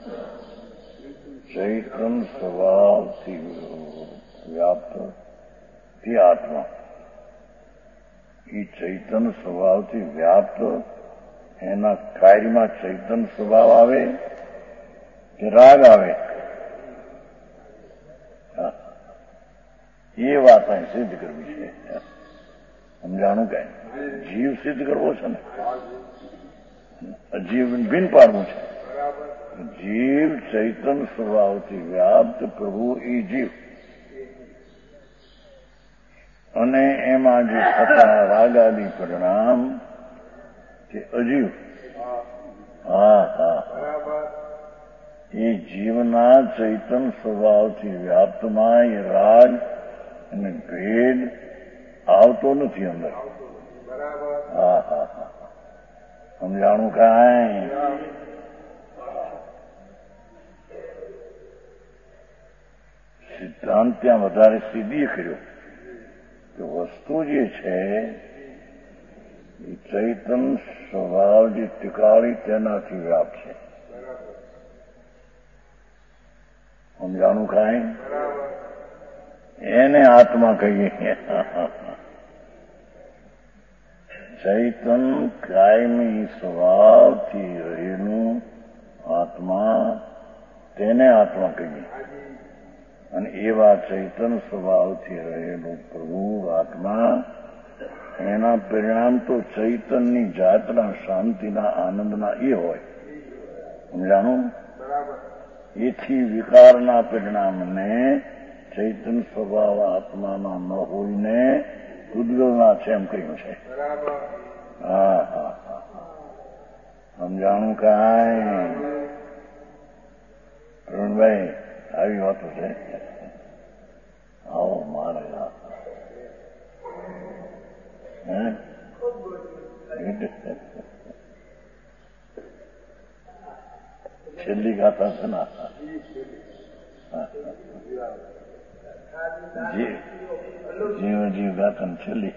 ચૈતન સ્વભાવથી વ્યાપ્ત તે આત્મા, એ ચૈતન સ્વભાવથી વ્યાપ્ત એના કાર્યમાં ચૈતન સ્વભાવ આવે કે રાગ આવે, એ વાત અહીં સિદ્ધ કરવી છે. સમજાણું કઈ? જીવ સિદ્ધ કરવો છે ને, જીવ ભિન્ન પાડવું છે. જીવ ચૈતન સ્વભાવથી વ્યાપ્ત પ્રભુ એ જીવ, અને એમાં જે થતા રાગાદી પરિણામ તે અજીવ. હા હા, એ જીવના ચૈતન સ્વભાવથી વ્યાપ્તમાં એ રાગ અને ભેદ આવતો નથી અંદર. હા હા હા, સમજાણું કાંઈ? સિદ્ધાંત ત્યાં વધારે સીધી કર્યો કે વસ્તુ જે છે એ ચૈતન સ્વભાવ જે ટીકાળી તેનાથી વ્યાપ છે. સમજાણું કાંઈ? એને આત્મા કહીએ. ચૈતન કાયમી સ્વભાવથી રહેલું આત્મા, તેને આત્મા કહીએ. અને એવા ચૈતન સ્વભાવથી રહેલું પ્રભુ આત્મા, એના પરિણામ તો ચૈતનની જાતના શાંતિના આનંદના એ હોય. સમજાણું? એથી વિકારના પરિણામને ચૈતન સ્વભાવ આત્મામાં ન હોઈને ઉદ્ગલના છે એમ કહ્યું છે. હા હા હા, સમજાણું કાંઈ? અરુણભાઈ, આવી વાતો છે. આવો મારે છેલ્લી ગાથા છે ને, જીવ ગાથા છેલ્લી.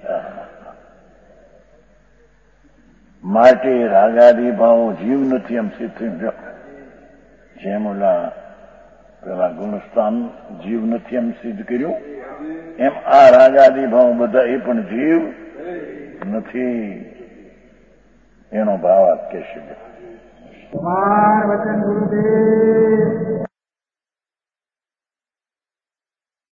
માટે રાગાદી ભાવો જીવ નથી એમ સિદ્ધ થયું. જેમ ઓલા પેલા ગુણસ્થાન જીવ નથી એમ સિદ્ધ કર્યું, એમ આ રાગાદી ભાવ બધા એ પણ જીવ નથી, એનો ભાવ આપ કહેશે. કુમાર વચન ગુરુદેવ